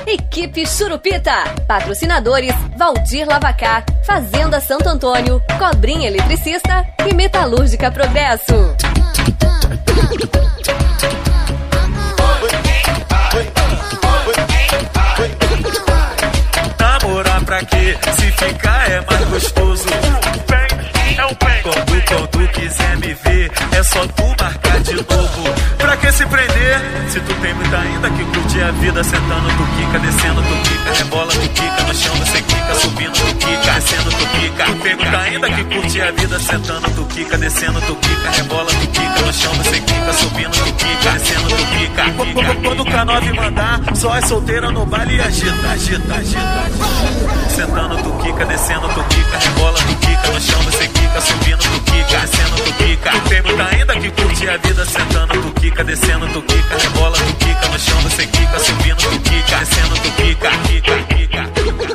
Equipe Churupita. Patrocinadores Valdir Lavacá, Fazenda Santo Antônio, Cobrinha Eletricista e Metalúrgica Progresso. Namorar pra quê? Se ficar é mais gostoso. É o bem. Quando quiser me ver, é só tu marcar de novo. Pra que se prender? Se tu tem muita ainda que curte a vida. Sentando tu quica, descendo tu quica, rebola tu quica, no chão você quica, subindo tu quica, descendo tu quica. Tu tem muita ainda que curte a vida. Sentando tu quica, descendo tu quica, rebola tu quica, no chão você quica, subindo tu quica, descendo tu quica. Quando o K9 mandar, só é solteira no baile e agita, agita, agita. Sentando tu quica, descendo tu quica, rebola tu quica, no chão você quica, subindo tu quica, descendo tu quica. Tu tem muita ainda que curte a vida. Sentando tu quica, descendo tu quica, rebola tu quica, no chão você quica, subindo tu quica, descendo tu quica, quica, quica.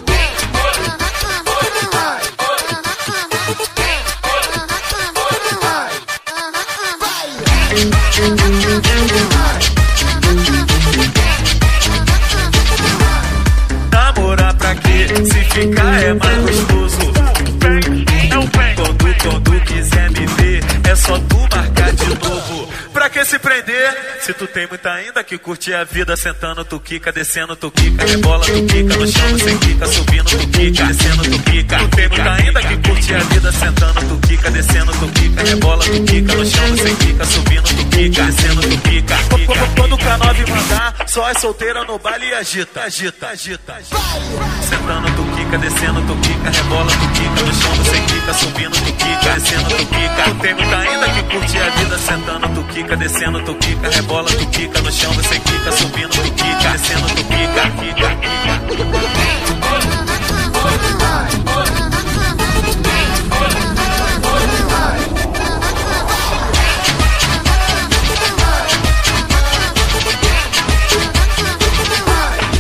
Namorar pra quê? Se ficar é mais gostoso. É o bem. Quando quiser me ver, é só tu marcar de novo. Pra que se prender? Se tu tem muita ainda que curte a vida. Sentando tu quica, descendo tu quica, rebola tu quica, no chão você quica, subindo tu quica, descendo tu quica. Tu tem muita ainda que curte a vida. Sentando tu quica, descendo tu quica, rebola tu quica, no chão você quica, subindo tu quica, descendo tu quica. Quando o K9 mandar, só é solteira no baile e agita, agita, agita, agita. Sentando tu quica, descendo tu quica, rebola tu quica, no chão você quica, subindo tu quica, descendo tu quica. Tu tem muita ainda que curte a vida. Sentando tu quica, descendo tu quica, rebola tu quica, no chão você quica, subindo tu quica, descendo tu quica, quica, quica.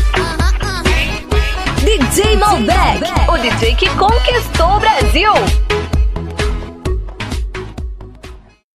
DJ Malbec, o DJ que conquistou o Brasil.